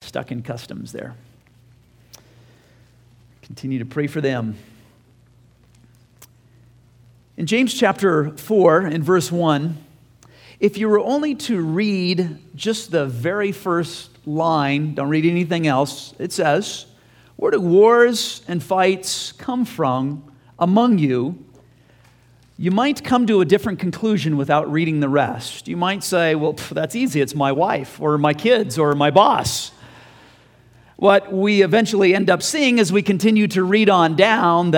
stuck in customs there. Continue to pray for them. In James chapter 4, in verse 1, if you were only to read just the very first line, don't read anything else, it says, where do wars and fights come from among you? You might come to a different conclusion without reading the rest. You might say, well, that's easy. It's my wife or my kids or my boss. What we eventually end up seeing as we continue to read on down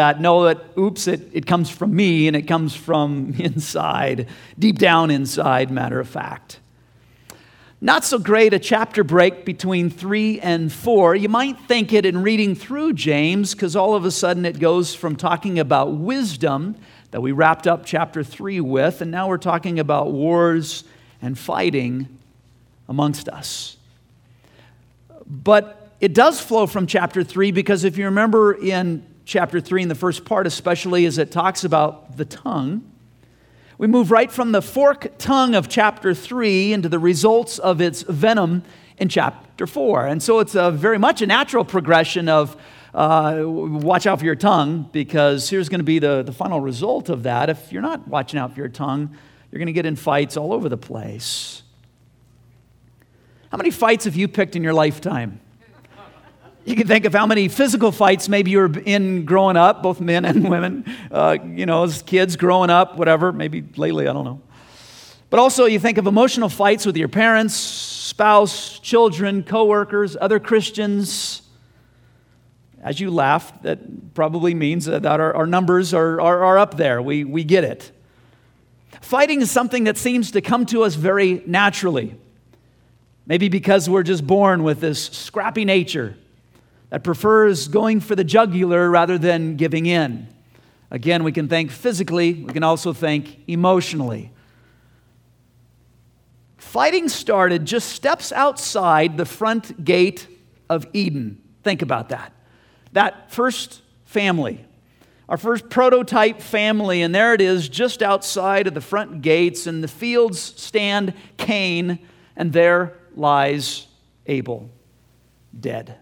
it comes from me and it comes from inside, deep down inside, matter of fact. Not so great a chapter break between 3 and 4. You might think it in reading through James, because all of a sudden it goes from talking about wisdom that we wrapped up chapter 3 with, and now we're talking about wars and fighting amongst us. But it does flow from chapter 3, because if you remember in chapter 3, in the first part especially, as it talks about the tongue, we move right from the forked tongue of chapter 3 into the results of its venom in chapter 4. And so it's very much a natural progression of watch out for your tongue, because here's going to be the final result of that. If you're not watching out for your tongue, you're going to get in fights all over the place. How many fights have you picked in your lifetime? You can think of how many physical fights maybe you were in growing up, both men and women, as kids growing up, whatever, maybe lately, I don't know. But also you think of emotional fights with your parents, spouse, children, coworkers, other Christians. As you laugh, that probably means that our numbers are up there. We get it. Fighting is something that seems to come to us very naturally. Maybe because we're just born with this scrappy nature that prefers going for the jugular rather than giving in. Again, we can think physically, we can also think emotionally. Fighting started just steps outside the front gate of Eden. Think about that. That first family, our first prototype family, and there it is just outside of the front gates, and the fields stand Cain, and there lies Abel, dead.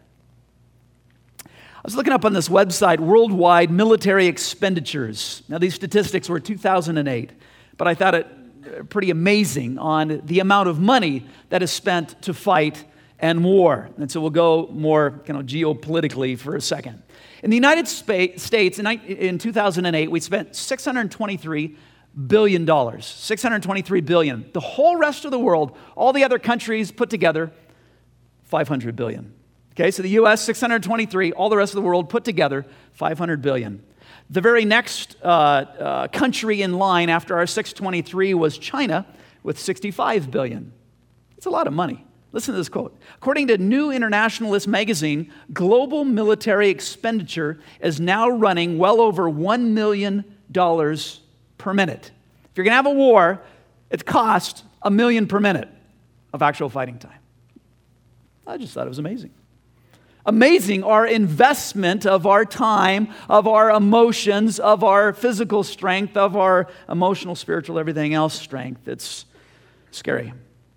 I was looking up on this website, worldwide military expenditures. Now, these statistics were 2008, but I thought it pretty amazing on the amount of money that is spent to fight and war. And so we'll go more geopolitically for a second. In the United States, in 2008, we spent $623 billion. $623 billion. The whole rest of the world, all the other countries put together, $500 billion. Okay, so the U.S., 623, all the rest of the world put together, $500 billion. The very next country in line after our 623 was China with $65 billion. It's a lot of money. Listen to this quote. According to New Internationalist magazine, global military expenditure is now running well over $1 million per minute. If you're going to have a war, it costs $1 million per minute of actual fighting time. I just thought it was amazing. Amazing, our investment of our time, of our emotions, of our physical strength, of our emotional, spiritual, everything else strength. It's scary.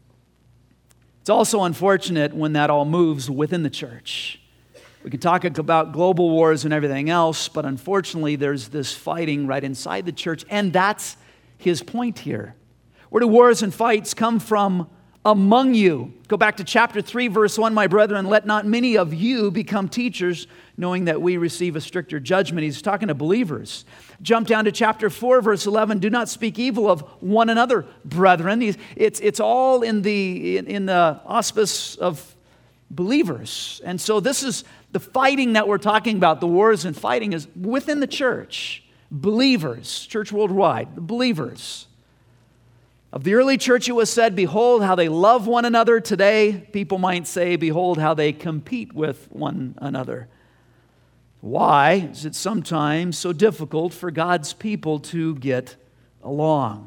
It's also unfortunate when that all moves within the church. We can talk about global wars and everything else, but unfortunately there's this fighting right inside the church, and that's his point here. Where do wars and fights come from? Among you. Go back to chapter 3, verse 1, my brethren, let not many of you become teachers, knowing that we receive a stricter judgment. He's talking to believers. Jump down to chapter 4, verse 11, do not speak evil of one another, brethren. It's all in the auspice of believers. And so this is the fighting that we're talking about, the wars and fighting is within the church. Believers, church worldwide, the believers. Of the early church, it was said, behold how they love one another. Today, people might say, behold how they compete with one another. Why is it sometimes so difficult for God's people to get along?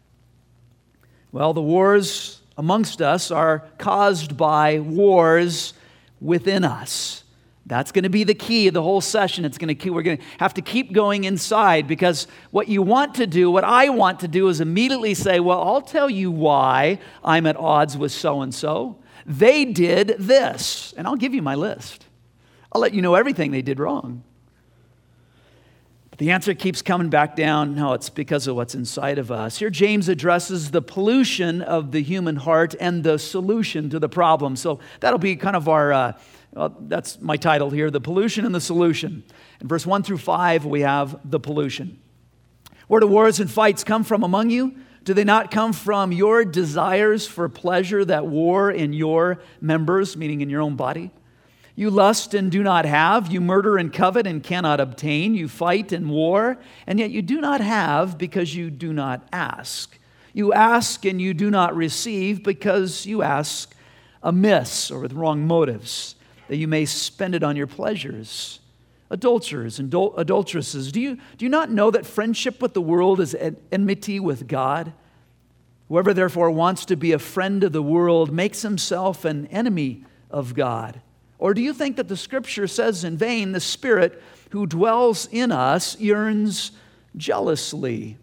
Well, the wars amongst us are caused by wars within us. That's going to be the key of the whole session. We're going to have to keep going inside, because what you want to do, what I want to do, is immediately say, well, I'll tell you why I'm at odds with so-and-so. they did this. And I'll give you my list. I'll let you know everything they did wrong. But the answer keeps coming back down. No, it's because of what's inside of us. Here James addresses the pollution of the human heart and the solution to the problem. So that'll be kind of our, that's my title here, the pollution and the solution. In verse 1 through 5, we have the pollution. Where do wars and fights come from among you? Do they not come from your desires for pleasure that war in your members, meaning in your own body? You lust and do not have. You murder and covet and cannot obtain. You fight and war, and yet you do not have because you do not ask. You ask and you do not receive because you ask amiss or with wrong motives, that you may spend it on your pleasures. Adulterers and adulteresses, do you not know that friendship with the world is enmity with God? Whoever therefore wants to be a friend of the world makes himself an enemy of God. Or do you think that the Scripture says in vain, the Spirit who dwells in us yearns jealously?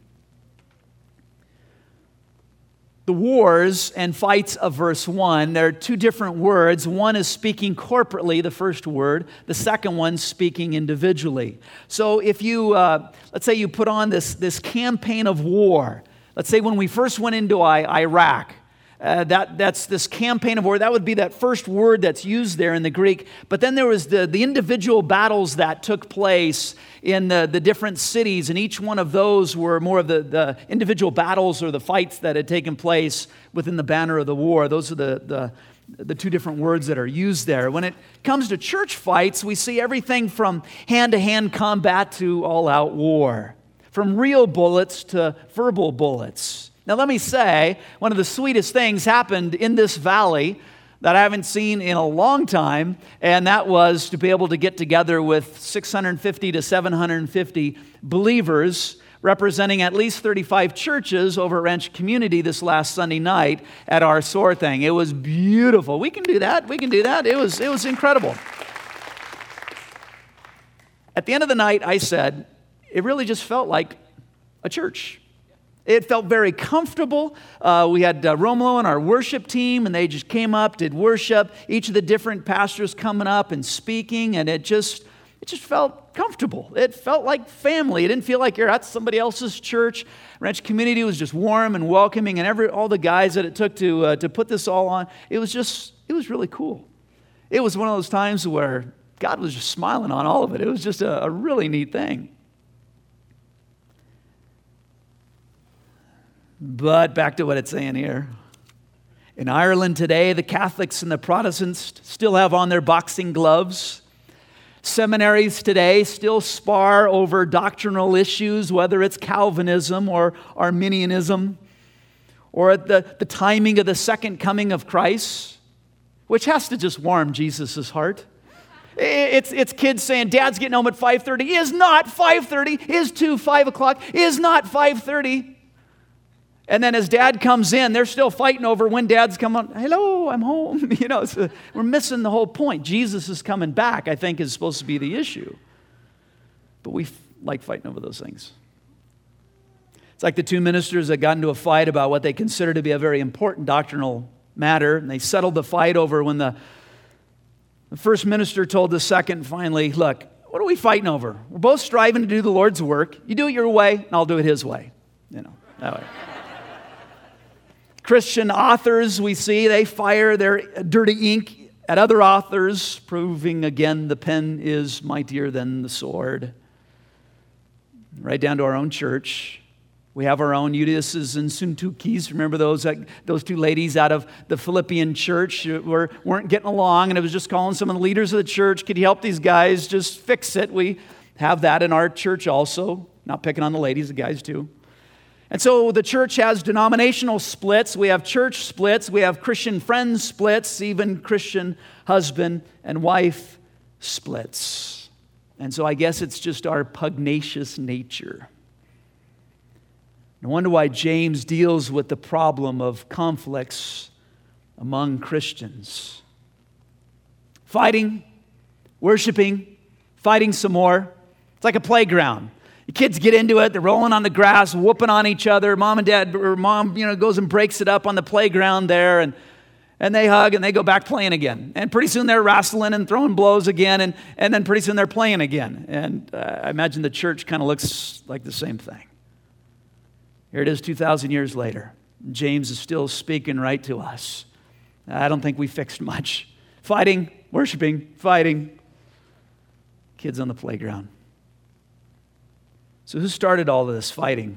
The wars and fights of verse 1, there are two different words. One is speaking corporately, the first word. The second one speaking individually. So if you, let's say you put on this campaign of war. Let's say when we first went into Iraq, that's this campaign of war. That would be that first word that's used there in the Greek. But then there was the individual battles that took place in the different cities, and each one of those were more of the individual battles or the fights that had taken place within the banner of the war. Those are the two different words that are used there. When it comes to church fights, we see everything from hand-to-hand combat to all-out war, from real bullets to verbal bullets. Now, let me say, one of the sweetest things happened in this valley that I haven't seen in a long time, and that was to be able to get together with 650 to 750 believers representing at least 35 churches over at Ranch Community this last Sunday night at our SOAR thing. It was beautiful. We can do that. It was incredible. At the end of the night, I said, it really just felt like a church. It felt very comfortable. We had Romulo and our worship team, and they just came up, did worship. Each of the different pastors coming up and speaking, and it just felt comfortable. It felt like family. It didn't feel like you're at somebody else's church. Ranch Community was just warm and welcoming, and all the guys that it took to put this all on, it was really cool. It was one of those times where God was just smiling on all of it. It was just a really neat thing. But back to what it's saying here. In Ireland today, the Catholics and the Protestants still have on their boxing gloves. Seminaries today still spar over doctrinal issues, whether it's Calvinism or Arminianism, or at the timing of the second coming of Christ, which has to just warm Jesus' heart. It's kids saying, Dad's getting home at 5:30. Is not 5:30. Is 5 o'clock. Is not 5:30. And then as Dad comes in, they're still fighting over when Dad's coming. Hello, I'm home. We're missing the whole point. Jesus is coming back, I think, is supposed to be the issue. But we like fighting over those things. It's like the two ministers that got into a fight about what they consider to be a very important doctrinal matter. And they settled the fight over when the first minister told the second finally, look, what are we fighting over? We're both striving to do the Lord's work. You do it your way, and I'll do it His way. That way. Christian authors, we see, they fire their dirty ink at other authors, proving again the pen is mightier than the sword. Right down to our own church. We have our own Eutyches and Syntyches. Remember those two ladies out of the Philippian church weren't getting along, and it was just calling some of the leaders of the church, could you help these guys just fix it? We have that in our church also. Not picking on the ladies, the guys too. And so the church has denominational splits. We have church splits. We have Christian friends splits, even Christian husband and wife splits. And so I guess it's just our pugnacious nature. No wonder why James deals with the problem of conflicts among Christians. Fighting, worshiping, fighting some more. It's like a playground. The kids get into it. They're rolling on the grass, whooping on each other. Mom goes and breaks it up on the playground there. And and they hug, and they go back playing again. And pretty soon they're wrestling and throwing blows again, and then pretty soon they're playing again. And I imagine the church kind of looks like the same thing. Here it is 2,000 years later. James is still speaking right to us. I don't think we fixed much. Fighting, worshiping, fighting. Kids on the playground. So who started all of this fighting?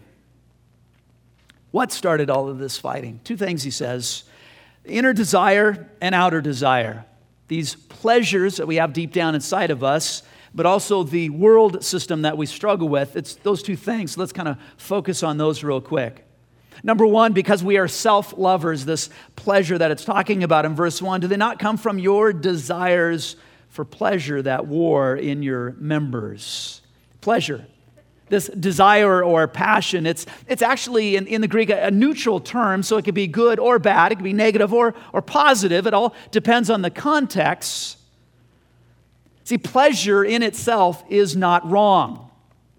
What started all of this fighting? Two things he says. Inner desire and outer desire. These pleasures that we have deep down inside of us, but also the world system that we struggle with. It's those two things. Let's kind of focus on those real quick. Number one, because we are self-lovers, this pleasure that it's talking about in verse 1, do they not come from your desires for pleasure that war in your members? Pleasure. This desire or passion, it's actually in the Greek a neutral term, so it could be good or bad, it could be negative or positive. It all depends on the context. See, pleasure in itself is not wrong.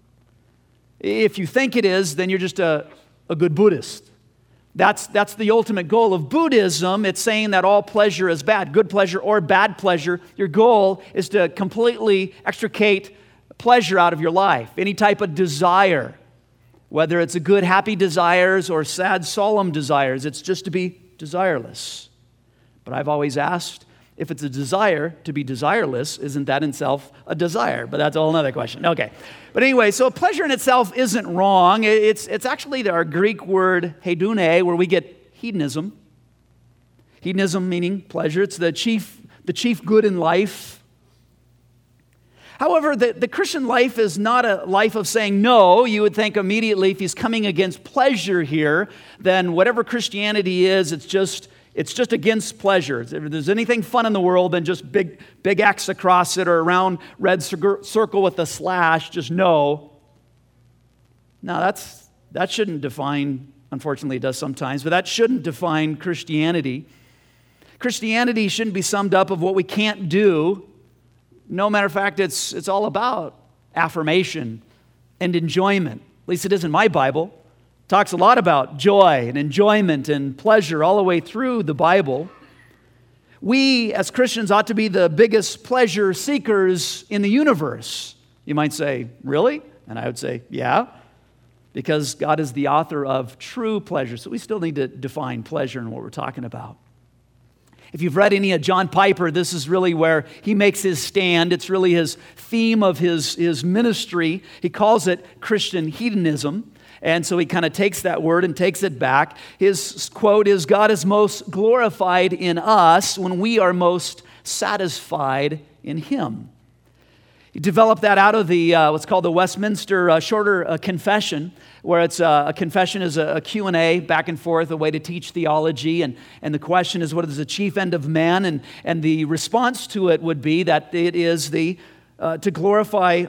If you think it is, then you're just a good Buddhist. That's the ultimate goal of Buddhism. It's saying that all pleasure is bad, good pleasure or bad pleasure. Your goal is to completely extricate pleasure out of your life. Any type of desire, whether it's a good, happy desires or sad, solemn desires, it's just to be desireless. But I've always asked, if it's a desire to be desireless, isn't that in itself a desire? But that's a whole other question. Okay. But anyway, so pleasure in itself isn't wrong. It's actually our Greek word hedone, where we get hedonism. Hedonism meaning pleasure. It's the chief good in life. However, the Christian life is not a life of saying no. You would think immediately if he's coming against pleasure here, then whatever Christianity is, it's just against pleasure. If there's anything fun in the world, then just big X across it or a round red circle with a slash, just no. No, that shouldn't define, unfortunately it does sometimes, but that shouldn't define Christianity. Christianity shouldn't be summed up of what we can't do. No matter of fact, it's all about affirmation and enjoyment. At least it is in my Bible. It talks a lot about joy and enjoyment and pleasure all the way through the Bible. We, as Christians, ought to be the biggest pleasure seekers in the universe. You might say, really? And I would say, yeah, because God is the author of true pleasure. So we still need to define pleasure and what we're talking about. If you've read any of John Piper, this is really where he makes his stand. It's really his theme of his ministry. He calls it Christian hedonism. And so he kind of takes that word and takes it back. His quote is, God is most glorified in us when we are most satisfied in Him. He developed that out of the what's called the Westminster Shorter Confession, where it's a confession is a Q&A, back and forth, a way to teach theology. And the question is, what is the chief end of man? And the response to it would be that it is to glorify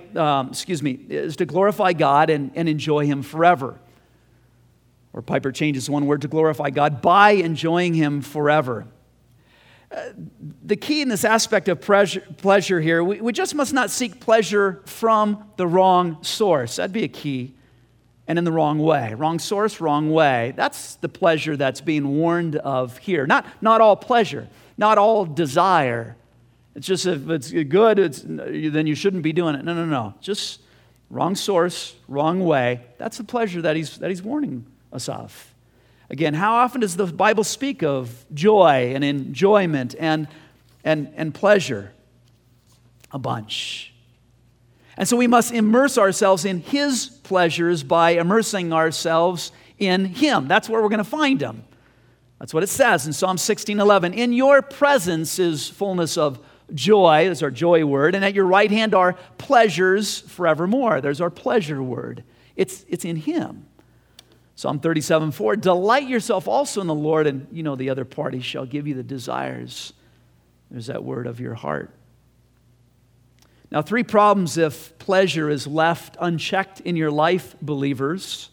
God and enjoy Him forever. Or Piper changes one word to glorify God by enjoying Him forever. The key in this aspect of pleasure here, we just must not seek pleasure from the wrong source. That'd be a key. And in the wrong way. Wrong source, wrong way. That's the pleasure that's being warned of here. Not all pleasure, not all desire. It's just if it's good, then you shouldn't be doing it. No. Just wrong source, wrong way. That's the pleasure that he's warning us of. Again, how often does the Bible speak of joy and enjoyment and pleasure? A bunch. And so we must immerse ourselves in His pleasures by immersing ourselves in Him. That's where we're going to find Him. That's what it says in Psalm 16:11. In your presence is fullness of joy. That's our joy word. And at your right hand are pleasures forevermore. There's our pleasure word. It's in Him. Psalm 37:4. Delight yourself also in the Lord, and the other party shall give you the desires. There's that word of your heart. Now, 3 problems if pleasure is left unchecked in your life, believers.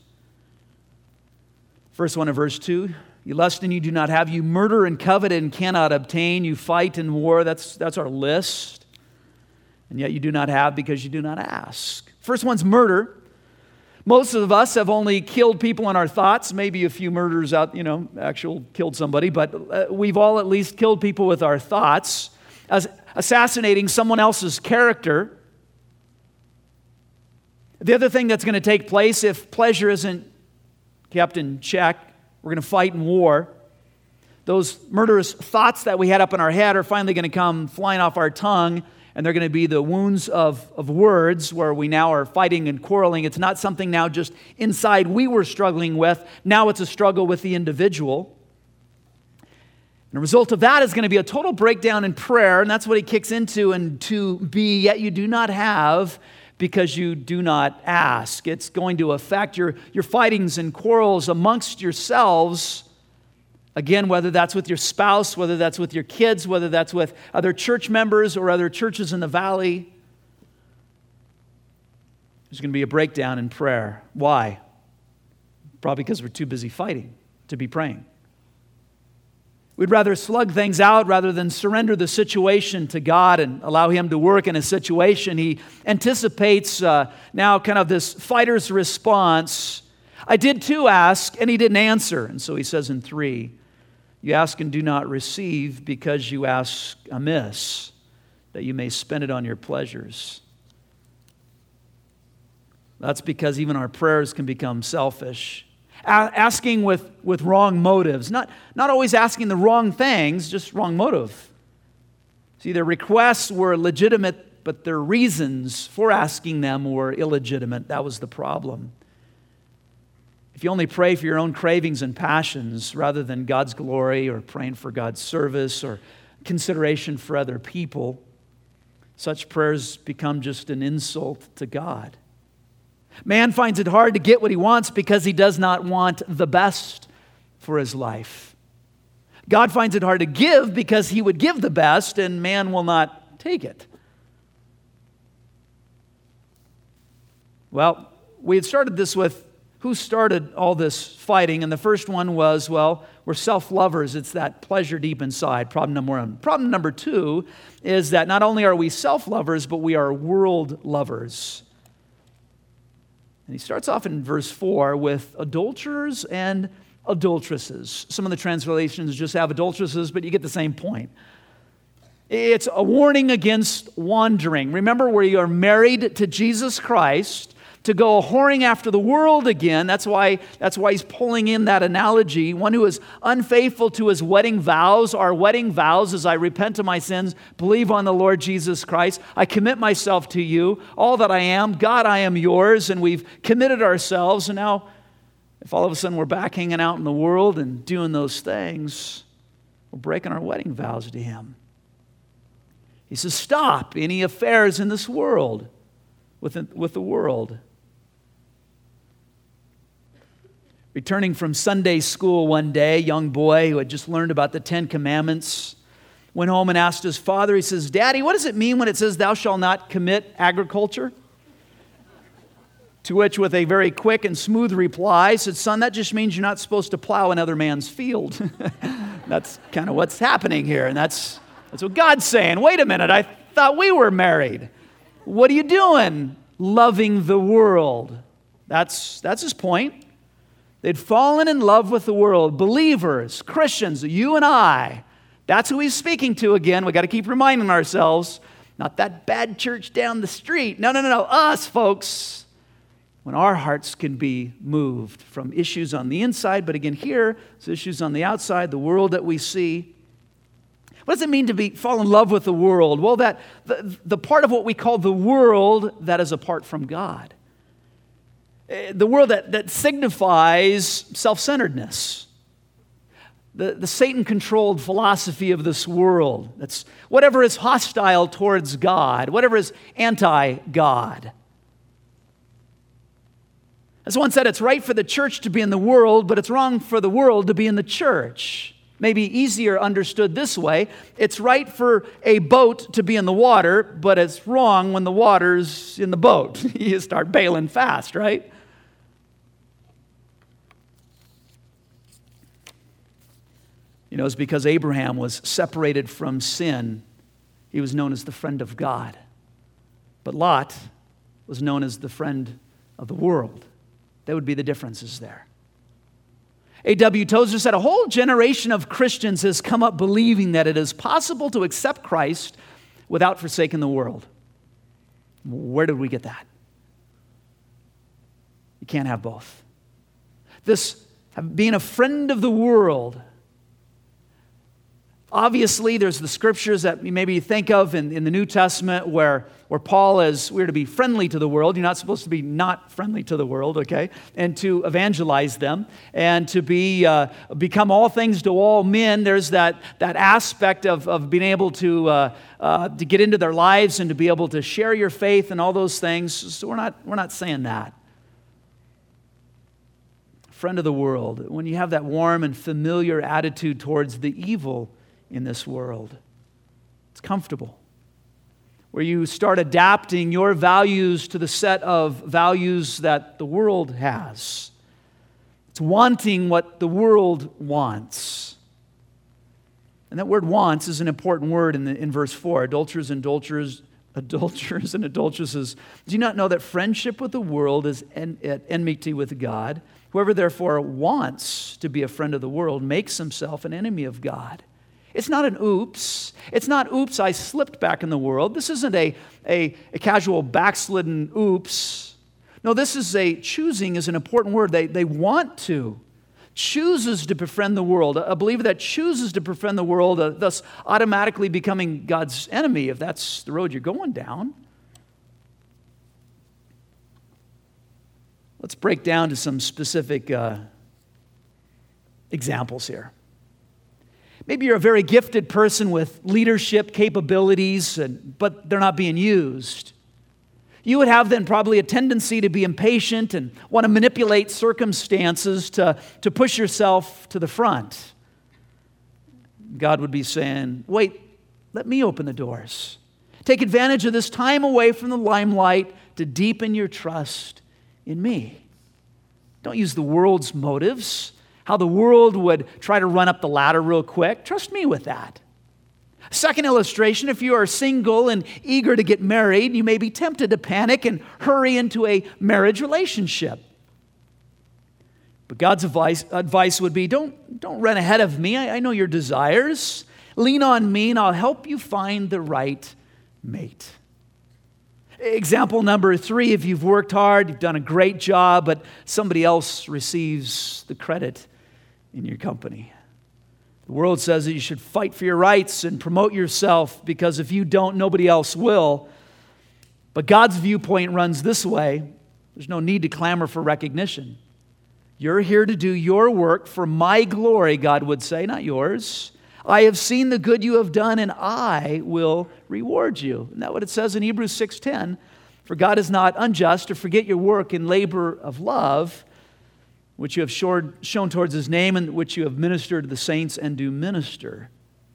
First one in verse 2. You lust and you do not have. You murder and covet and cannot obtain. You fight and war. That's our list. And yet you do not have because you do not ask. First one's murder. Most of us have only killed people in our thoughts, maybe a few murders out, killed somebody, but we've all at least killed people with our thoughts, as assassinating someone else's character. The other thing that's going to take place if pleasure isn't kept in check, we're going to fight in war. Those murderous thoughts that we had up in our head are finally going to come flying off our tongue, and they're going to be the wounds of words where we now are fighting and quarreling. It's not something now just inside we were struggling with. Now it's a struggle with the individual. And the result of that is going to be a total breakdown in prayer, and that's what he kicks into, and to be, yet you do not have because you do not ask. It's going to affect your fightings and quarrels amongst yourselves. Again, whether that's with your spouse, whether that's with your kids, whether that's with other church members or other churches in the valley, there's going to be a breakdown in prayer. Why? Probably because we're too busy fighting to be praying. We'd rather slug things out rather than surrender the situation to God and allow Him to work in a situation. He anticipates now kind of this fighter's response. I did too ask, and he didn't answer. And so he says in 3, you ask and do not receive because you ask amiss, that you may spend it on your pleasures. That's because even our prayers can become selfish. Asking with wrong motives. Not always asking the wrong things, just wrong motive. See, their requests were legitimate, but their reasons for asking them were illegitimate. That was the problem. If you only pray for your own cravings and passions rather than God's glory or praying for God's service or consideration for other people, such prayers become just an insult to God. Man finds it hard to get what he wants because he does not want the best for his life. God finds it hard to give because he would give the best, and man will not take it. Well, we had started this with who started all this fighting, and the first one was, we're self-lovers. It's that pleasure deep inside, problem number 1. Problem number 2 is that not only are we self-lovers, but we are world lovers. And he starts off in verse 4 with adulterers and adulteresses. Some of the translations just have adulteresses, but you get the same point. It's a warning against wandering. Remember, we are married to Jesus Christ. To go whoring after the world again, that's why he's pulling in that analogy. One who is unfaithful to his wedding vows. Our wedding vows is I repent of my sins, believe on the Lord Jesus Christ. I commit myself to you, all that I am. God, I am yours. And we've committed ourselves. And now, if all of a sudden we're back hanging out in the world and doing those things, we're breaking our wedding vows to Him. He says, stop any affairs in this world with the world. Returning from Sunday school one day, a young boy who had just learned about the 10 Commandments went home and asked his father, he says, Daddy, what does it mean when it says thou shalt not commit agriculture? To which, with a very quick and smooth reply, he said, son, that just means you're not supposed to plow another man's field. That's kind of what's happening here, and that's what God's saying. Wait a minute, I thought we were married. What are you doing? Loving the world. That's his point. They'd fallen in love with the world. Believers, Christians, you and I. That's who he's speaking to again. We got to keep reminding ourselves. Not that bad church down the street. No. Us, folks. When our hearts can be moved from issues on the inside, but again here, it's issues on the outside, the world that we see. What does it mean to fall in love with the world? Well, that the part of what we call the world that is apart from God. The world that signifies self-centeredness. The Satan-controlled philosophy of this world. That's whatever is hostile towards God, whatever is anti-God. As one said, it's right for the church to be in the world, but it's wrong for the world to be in the church. Maybe easier understood this way. It's right for a boat to be in the water, but it's wrong when the water's in the boat. You start bailing fast, right? You know, it's because Abraham was separated from sin. He was known as the friend of God. But Lot was known as the friend of the world. That would be the differences there. A.W. Tozer said, a whole generation of Christians has come up believing that it is possible to accept Christ without forsaking the world. Where did we get that? You can't have both. This being a friend of the world, obviously there's the scriptures that you maybe think of in the New Testament where Paul is, we're to be friendly to the world. You're not supposed to be not friendly to the world, okay? And to evangelize them and to become all things to all men. There's that aspect of being able to get into their lives and to be able to share your faith and all those things. So we're not saying that. Friend of the world, when you have that warm and familiar attitude towards the evil in this world, it's comfortable. Where you start adapting your values to the set of values that the world has. It's wanting what the world wants. And that word wants is an important word in verse 4. Adulterers and adulteresses. Do you not know that friendship with the world is at enmity with God? Whoever therefore wants to be a friend of the world makes himself an enemy of God. It's not an oops. It's not oops, I slipped back in the world. This isn't a casual backslidden oops. No, this is a choosing is an important word. They want to. Chooses to befriend the world. A believer that chooses to befriend the world, thus automatically becoming God's enemy if that's the road you're going down. Let's break down to some specific examples here. Maybe you're a very gifted person with leadership capabilities, but they're not being used. You would have then probably a tendency to be impatient and want to manipulate circumstances to push yourself to the front. God would be saying, wait, let me open the doors. Take advantage of this time away from the limelight to deepen your trust in me. Don't use the world's motives, how the world would try to run up the ladder real quick. Trust me with that. Second illustration, if you are single and eager to get married, you may be tempted to panic and hurry into a marriage relationship. But God's advice would be, don't run ahead of me. I know your desires. Lean on me and I'll help you find the right mate. Example number 3, if you've worked hard, you've done a great job, but somebody else receives the credit in your company. The world says that you should fight for your rights and promote yourself because if you don't, nobody else will. But God's viewpoint runs this way. There's no need to clamor for recognition. You're here to do your work for my glory, God would say, not yours. I have seen the good you have done, and I will reward you. Isn't that what it says in Hebrews 6:10? For God is not unjust to forget your work and labor of love, which you have shown towards His name, and which you have ministered to the saints and do minister.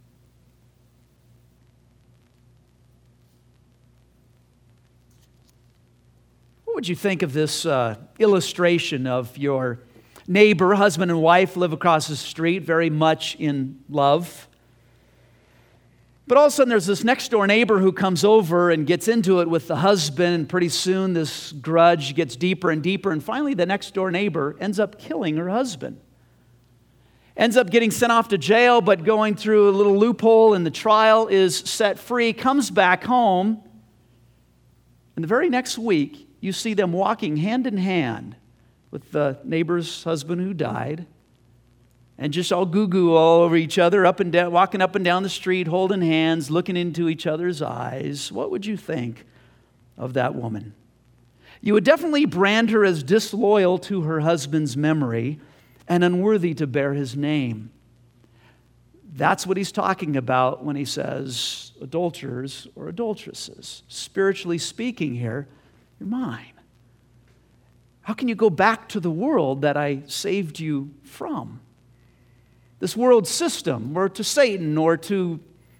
What would you think of this illustration of your neighbor, husband and wife, live across the street, very much in love? But all of a sudden there's this next door neighbor who comes over and gets into it with the husband, and pretty soon this grudge gets deeper and deeper, and finally the next door neighbor ends up killing her husband. Ends up getting sent off to jail, but going through a little loophole in the trial is set free, comes back home, and the very next week you see them walking hand in hand with the neighbor's husband who died, and just all goo-goo all over each other, up and down, walking up and down the street, holding hands, looking into each other's eyes. What would you think of that woman? You would definitely brand her as disloyal to her husband's memory and unworthy to bear his name. That's what he's talking about when he says adulterers or adulteresses. Spiritually speaking here, you're mine. How can you go back to the world that I saved you from? This world system, or to Satan, or to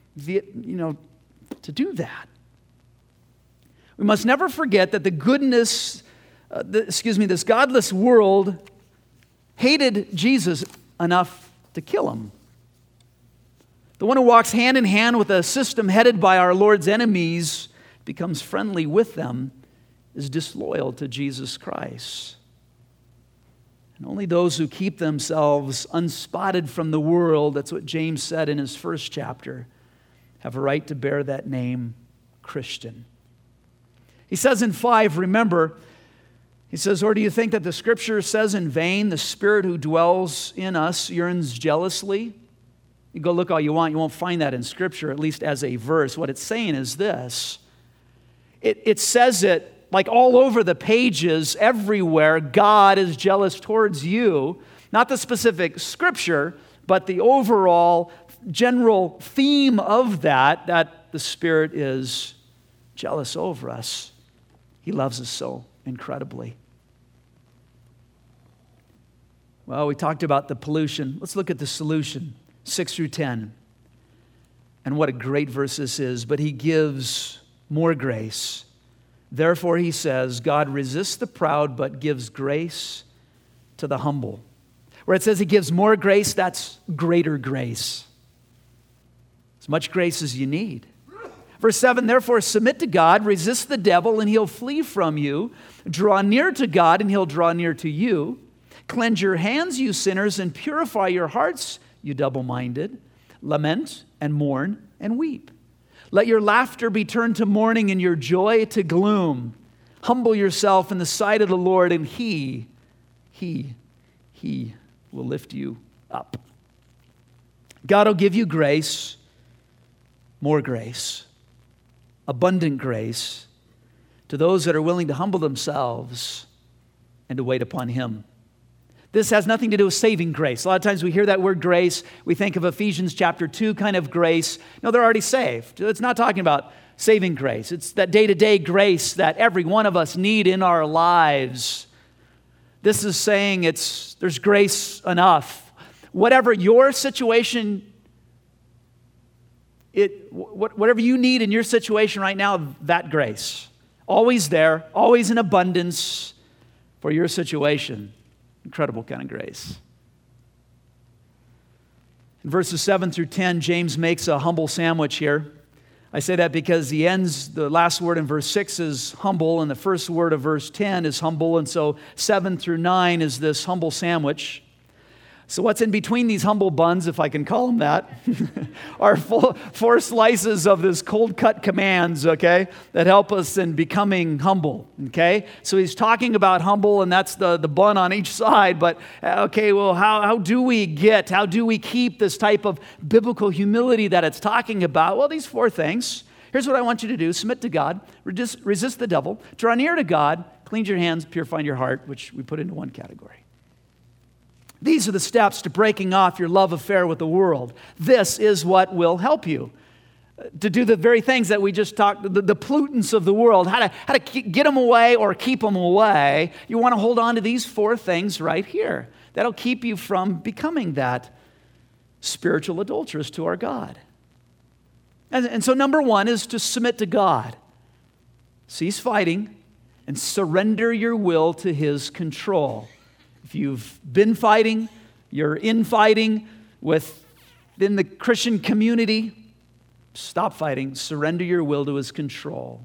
do that. We must never forget that this godless world hated Jesus enough to kill him. The one who walks hand in hand with a system headed by our Lord's enemies, becomes friendly with them, is disloyal to Jesus Christ. And only those who keep themselves unspotted from the world, that's what James said in his first chapter, have a right to bear that name, Christian. He says in 5, remember, he says, or do you think that the Scripture says in vain, the Spirit who dwells in us yearns jealously? You go look all you want, you won't find that in Scripture, at least as a verse. What it's saying is this. It says it like all over the pages, everywhere, God is jealous towards you. Not the specific Scripture, but the overall general theme of that the Spirit is jealous over us. He loves us so incredibly. Well, we talked about the pollution. Let's look at the solution, 6 through 10. And what a great verse this is. But he gives more grace. Therefore, he says, God resists the proud, but gives grace to the humble. Where it says he gives more grace, that's greater grace. As much grace as you need. Verse 7, therefore submit to God, resist the devil, and he'll flee from you. Draw near to God, and he'll draw near to you. Cleanse your hands, you sinners, and purify your hearts, you double-minded. Lament and mourn and weep. Let your laughter be turned to mourning and your joy to gloom. Humble yourself in the sight of the Lord, and He will lift you up. God will give you grace, more grace, abundant grace to those that are willing to humble themselves and to wait upon Him. This has nothing to do with saving grace. A lot of times we hear that word grace, we think of Ephesians chapter 2 kind of grace. No, they're already saved. It's not talking about saving grace. It's that day-to-day grace that every one of us need in our lives. This is saying there's grace enough. Whatever your situation, whatever you need in your situation right now, that grace. Always there, always in abundance for your situation. Incredible kind of grace. In verses 7 through 10, James makes a humble sandwich here. I say that because he ends, the last word in verse 6 is humble, and the first word of verse 10 is humble, and so 7 through 9 is this humble sandwich. So what's in between these humble buns, if I can call them that, are 4 slices of this cold-cut commands, okay, that help us in becoming humble, okay? So he's talking about humble, and that's the bun on each side, but, okay, well, how do we keep this type of biblical humility that it's talking about? Well, these 4 things. Here's what I want you to do. Submit to God, resist the devil, draw near to God, cleanse your hands, purify your heart, which we put into one category. These are the steps to breaking off your love affair with the world. This is what will help you to do the very things that we just talked, the pollutants of the world, how to get them away or keep them away. You want to hold on to these 4 things right here. That'll keep you from becoming that spiritual adulteress to our God. And so number 1 is to submit to God. Cease fighting and surrender your will to His control. If you've been fighting, you're infighting within the Christian community, stop fighting. Surrender your will to His control.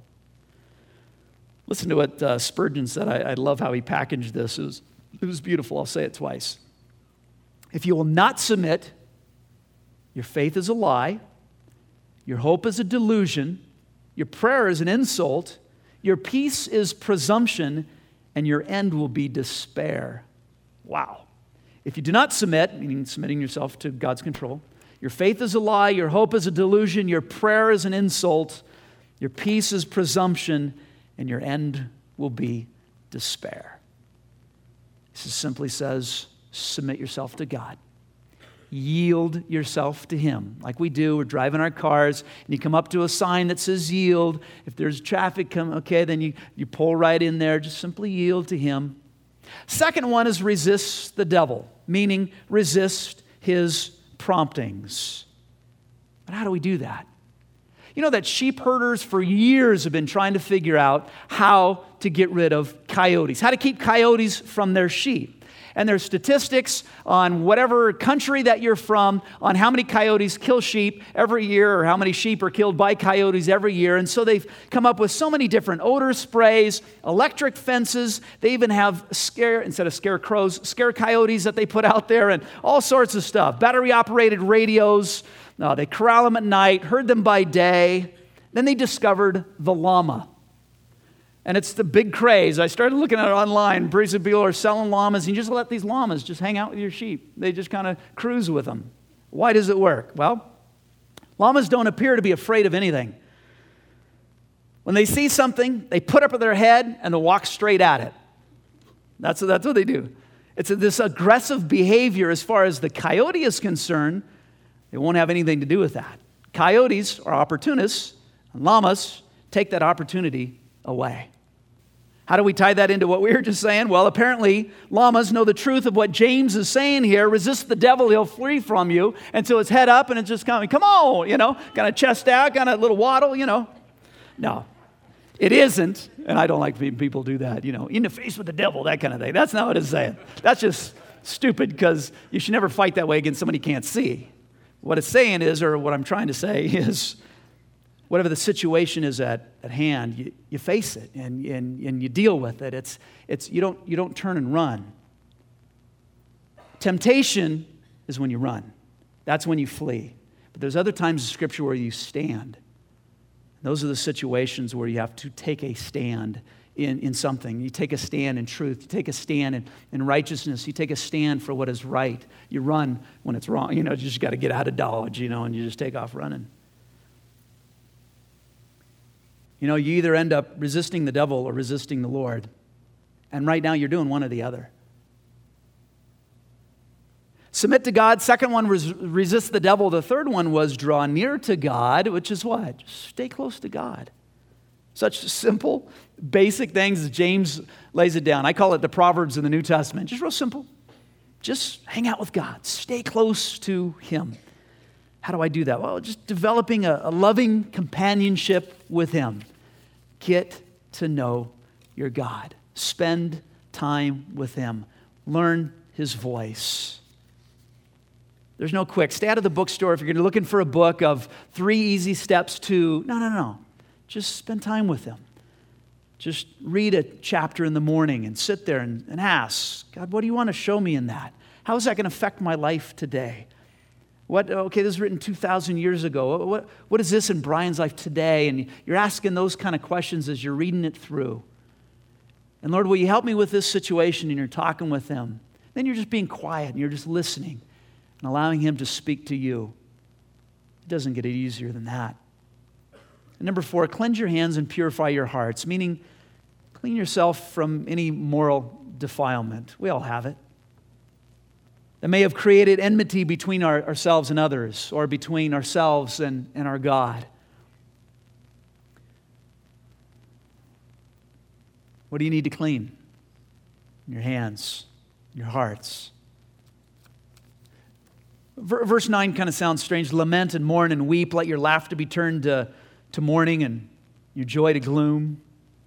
Listen to what Spurgeon said. I love how he packaged this. It was beautiful. I'll say it twice. If you will not submit, your faith is a lie, your hope is a delusion, your prayer is an insult, your peace is presumption, and your end will be despair. Wow. If you do not submit, meaning submitting yourself to God's control, your faith is a lie, your hope is a delusion, your prayer is an insult, your peace is presumption, and your end will be despair. This simply says, submit yourself to God. Yield yourself to Him. Like we do, we're driving our cars, and you come up to a sign that says yield. If there's traffic then you pull right in there. Just simply yield to Him. Second one is resist the devil, meaning resist his promptings. But how do we do that? You know that sheep herders for years have been trying to figure out how to get rid of coyotes, how to keep coyotes from their sheep. And there's statistics on whatever country that you're from on how many coyotes kill sheep every year or how many sheep are killed by coyotes every year. And so they've come up with so many different odor sprays, electric fences. They even have instead of scarecrows, scare coyotes that they put out there and all sorts of stuff. Battery-operated radios. They corral them at night, herd them by day. Then they discovered the llama. And it's the big craze. I started looking at it online. Pretty soon people are selling llamas, and you just let these llamas just hang out with your sheep. They just kind of cruise with them. Why does it work? Well, llamas don't appear to be afraid of anything. When they see something, they put up their head and they'll walk straight at it. That's what they do. It's this aggressive behavior as far as the coyote is concerned. It won't have anything to do with that. Coyotes are opportunists, and llamas take that opportunity away. How do we tie that into what we were just saying? Well, apparently, llamas know the truth of what James is saying here. Resist the devil, he'll flee from you. And so it's head up and it's just coming, come on, kind of chest out, kind of little waddle, No, it isn't. And I don't like people do that, in the face with the devil, that kind of thing. That's not what it's saying. That's just stupid because you should never fight that way against somebody you can't see. What it's saying is, or what I'm trying to say is, whatever the situation is at hand, you face it and you deal with it. It's you don't turn and run. Temptation is when you run. That's when you flee. But there's other times in Scripture where you stand. Those are the situations where you have to take a stand in something. You take a stand in truth. You take a stand in righteousness. You take a stand for what is right. You run when it's wrong. You just got to get out of Dodge, and you just take off running. You either end up resisting the devil or resisting the Lord. And right now you're doing one or the other. Submit to God. Second one was resist the devil. The third one was draw near to God, which is what? Just stay close to God. Such simple, basic things as James lays it down. I call it the Proverbs in the New Testament. Just real simple. Just hang out with God. Stay close to Him. How do I do that? Well, just developing a loving companionship with Him. Get to know your God. Spend time with Him. Learn His voice. There's no quick. Stay out of the bookstore if you're looking for a book of 3 easy steps to... No. Just spend time with Him. Just read a chapter in the morning and sit there and ask, God, what do you want to show me in that? How is that going to affect my life today? Okay, this was written 2,000 years ago. What is this in Brian's life today? And you're asking those kind of questions as you're reading it through. And Lord, will you help me with this situation? And you're talking with Him. Then you're just being quiet and you're just listening and allowing Him to speak to you. It doesn't get any easier than that. And number 4, cleanse your hands and purify your hearts, meaning clean yourself from any moral defilement. We all have it. That may have created enmity between ourselves and others, or between ourselves and our God. What do you need to clean? Your hands, your hearts. Verse 9 kind of sounds strange. Lament and mourn and weep. Let your laughter be turned to mourning and your joy to gloom.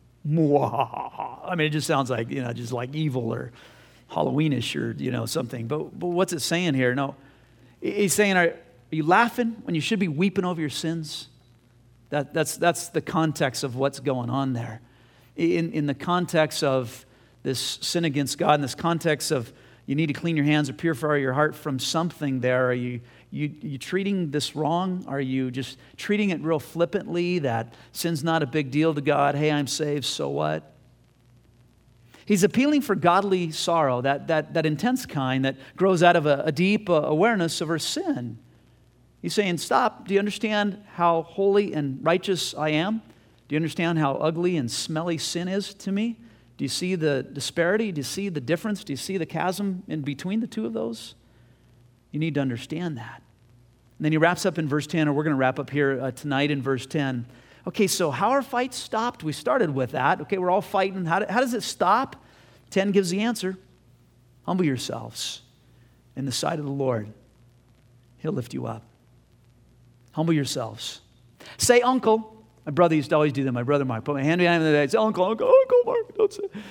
I mean, it just sounds like, just like evil or Halloweenish or, something. But what's it saying here? No, he's saying, are you laughing when you should be weeping over your sins? That's the context of what's going on there. In the context of this sin against God, in this context of you need to clean your hands or purify your heart from something there, are you treating this wrong? Are you just treating it real flippantly that sin's not a big deal to God? Hey, I'm saved, so what? He's appealing for godly sorrow, that intense kind that grows out of a deep awareness of our sin. He's saying, stop. Do you understand how holy and righteous I am? Do you understand how ugly and smelly sin is to me? Do you see the disparity? Do you see the difference? Do you see the chasm in between the two of those? You need to understand that. And then he wraps up in verse 10, or we're going to wrap up here tonight in verse 10. Okay, so how are fights stopped? We started with that. Okay, we're all fighting. How does it stop? 10 gives the answer. Humble yourselves in the sight of the Lord. He'll lift you up. Humble yourselves. Say, Uncle. My brother used to always do that. My brother Mark put my hand behind him and say, Uncle Mark, don't say.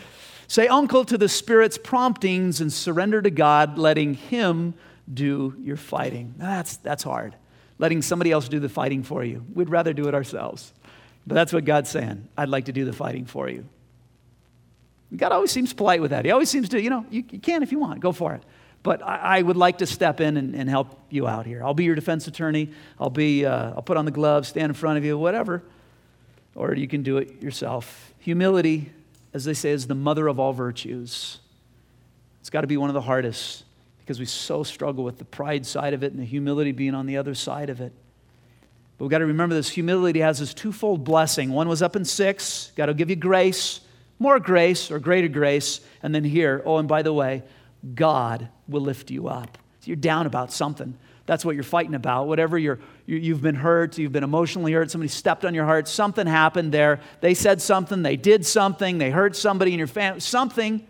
Say uncle to the Spirit's promptings and surrender to God, letting Him do your fighting. That's hard. Letting somebody else do the fighting for you. We'd rather do it ourselves. But that's what God's saying. I'd like to do the fighting for you. God always seems polite with that. He always seems to, you can if you want. Go for it. But I would like to step in and help you out here. I'll be your defense attorney. I'll put on the gloves, stand in front of you, whatever. Or you can do it yourself. Humility, as they say, is the mother of all virtues. It's got to be one of the hardest because we so struggle with the pride side of it and the humility being on the other side of it. But we've got to remember this. Humility has this twofold blessing. One was up in 6. God will give you grace, more grace or greater grace. And then here, oh, and by the way, God will lift you up. So you're down about something. That's what you're fighting about. Whatever you've been hurt, you've been emotionally hurt, somebody stepped on your heart, something happened there. They said something, they did something, they hurt somebody in your family, something.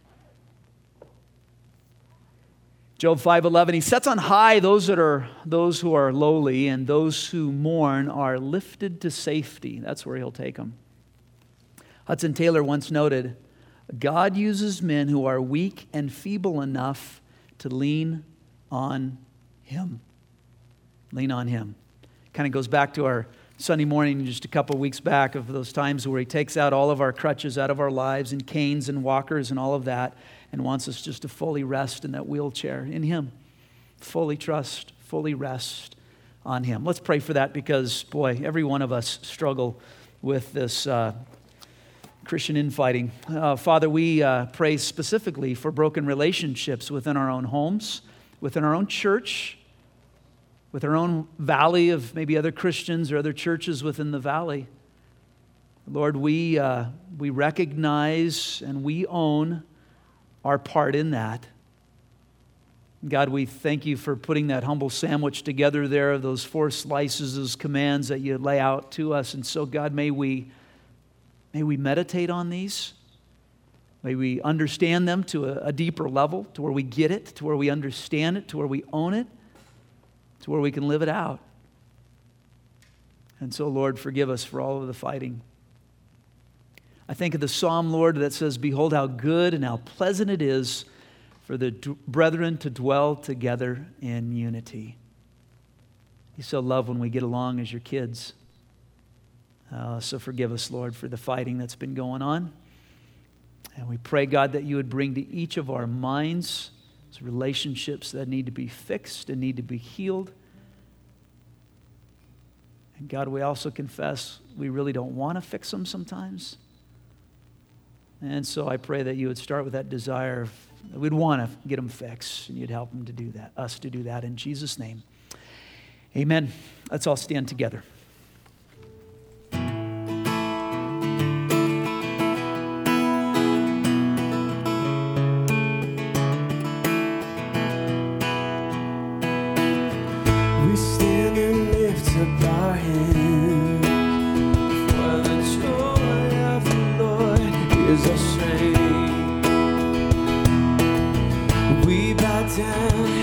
Job 5:11, He sets on high those who are lowly, and those who mourn are lifted to safety. That's where He'll take them. Hudson Taylor once noted, God uses men who are weak and feeble enough to lean on Him. Lean on Him. Kind of goes back to our Sunday morning just a couple of weeks back of those times where He takes out all of our crutches out of our lives and canes and walkers and all of that and wants us just to fully rest in that wheelchair in Him. Fully trust, fully rest on Him. Let's pray for that because, boy, every one of us struggle with this Christian infighting. Father, we pray specifically for broken relationships within our own homes, within our own church, with our own valley of maybe other Christians or other churches within the valley. Lord, we recognize and we own our part in that. God, we thank You for putting that humble sandwich together there, those 4 slices, those commands that You lay out to us. And so, God, may we meditate on these. May we understand them to a deeper level, to where we get it, to where we understand it, to where we own it, to where we can live it out. And so, Lord, forgive us for all of the fighting. I think of the psalm, Lord, that says, behold how good and how pleasant it is for the brethren to dwell together in unity. You so love when we get along as Your kids. So forgive us, Lord, for the fighting that's been going on. And we pray, God, that You would bring to each of our minds relationships that need to be fixed and need to be healed. And God, we also confess we really don't want to fix them sometimes. And so I pray that You would start with that desire that we'd want to get them fixed, and You'd help them to do that, us to do that in Jesus' name. Amen. Let's all stand together. We bow down